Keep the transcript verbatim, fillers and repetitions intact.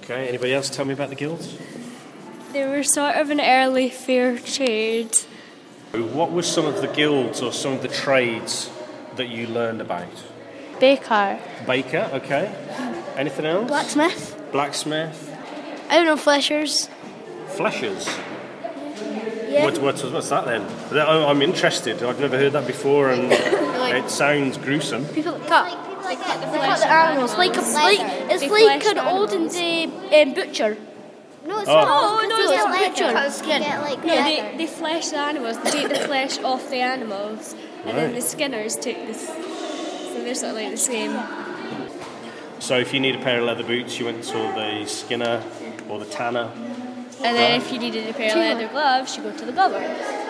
Okay, anybody else tell me about the guilds? They were sort of an early fair trade. What were some of the guilds or some of the trades that you learned about? Baker. Baker, okay. Anything else? Blacksmith. Blacksmith. I don't know, fleshers. Fleshers? Yeah. What, what, what's that then? I'm interested. I've never heard that before and it sounds gruesome. People that cut. They cut the They flesh cut the animals. Like, a, like it's They like flesh an animals. olden day um, butcher. No, it's Oh. not. Oh, no, You it's get a leather. butcher. Cut the skin. You get, like, No, leather. they, they flesh the animals. They take the flesh off the animals, and then Right. the skinners take this. So they're sort of like the same. So if you need a pair of leather boots, you went to the skinner or the tanner. And then if you needed a pair of leather gloves, you go to the glover.